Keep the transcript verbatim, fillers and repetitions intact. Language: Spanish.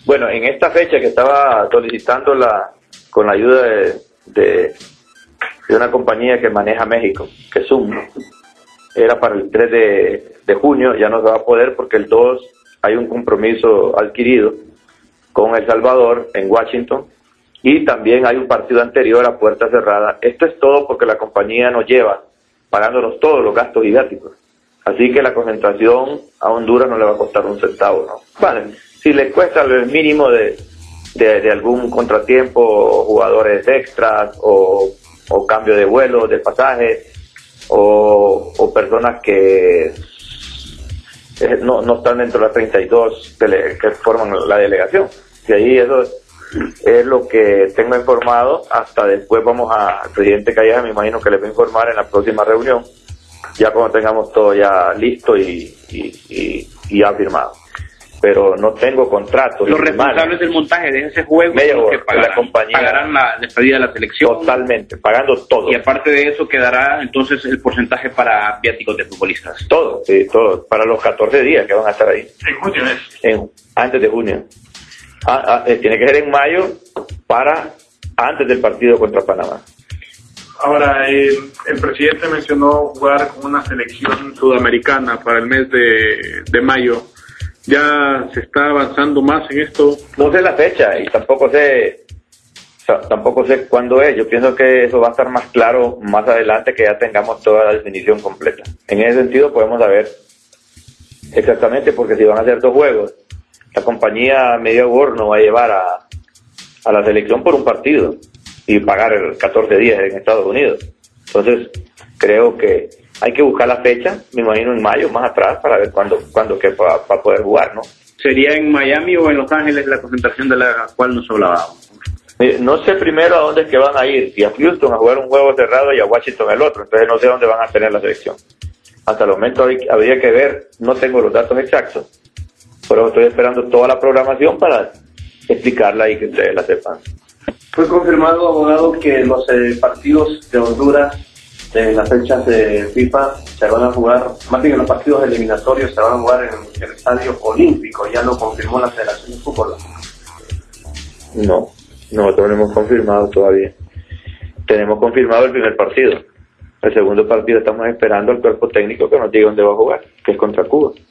Bueno, en esta fecha que estaba solicitando la con la ayuda de, de, de una compañía que maneja México, que es Zoom, era para el tres de junio, ya no se va a poder porque el dos hay un compromiso adquirido con El Salvador en Washington y también hay un partido anterior a puerta cerrada. Esto es todo porque la compañía nos lleva pagándonos todos los gastos viáticos. Así que la concentración a Honduras no le va a costar un centavo, ¿no? Vale, si le cuesta el mínimo de, de, de algún contratiempo, jugadores extras o, o cambio de vuelo, de pasaje, o, o personas que no, no están dentro de las treinta y dos dele, que forman la delegación. Y ahí eso es lo que tengo informado. Hasta después vamos a, al presidente Calleja, me imagino que les va a informar en la próxima reunión, ya cuando tengamos todo ya listo y, y, y, y ya firmado. Pero no tengo contrato. Los responsables del montaje de ese juego son que pagarán, la compañía, pagarán la despedida de la selección. Totalmente, pagando todo. Y aparte de eso quedará entonces el porcentaje para viáticos de futbolistas. Todo, sí, todo. Para los catorce días que van a estar ahí. ¿En junio es? En, antes de junio. Ah, ah, eh, tiene que ser en mayo para antes del partido contra Panamá. Ahora, el, el presidente mencionó jugar con una selección sudamericana para el mes de, de mayo. ¿Ya se está avanzando más en esto? No sé la fecha y tampoco sé o sea, tampoco sé cuándo es. Yo pienso que eso va a estar más claro más adelante, que ya tengamos toda la definición completa. En ese sentido podemos saber exactamente, porque si van a hacer dos juegos, la compañía Medio Gorno va a llevar a, a la selección por un partido y pagar catorce días en Estados Unidos. Entonces creo que hay que buscar la fecha, me imagino en mayo, más atrás, para ver cuándo, cuándo que para, para poder jugar, ¿no? ¿Sería en Miami o en Los Ángeles la concentración de la cual nos hablábamos? Eh, no sé primero a dónde es que van a ir, si a Houston a jugar un juego cerrado y a Washington el otro, entonces no sé dónde van a tener la selección. Hasta el momento habría que ver, no tengo los datos exactos, pero estoy esperando toda la programación para explicarla y que ustedes la sepan. Fue confirmado, abogado, que los eh, partidos de Honduras de las fechas de FIFA se van a jugar, más bien los partidos eliminatorios se van a jugar en el Estadio Olímpico, ya lo confirmó la Federación de Fútbol. No, nosotros no hemos confirmado todavía. Tenemos confirmado el primer partido. El segundo partido estamos esperando al cuerpo técnico que nos diga dónde va a jugar, que es contra Cuba.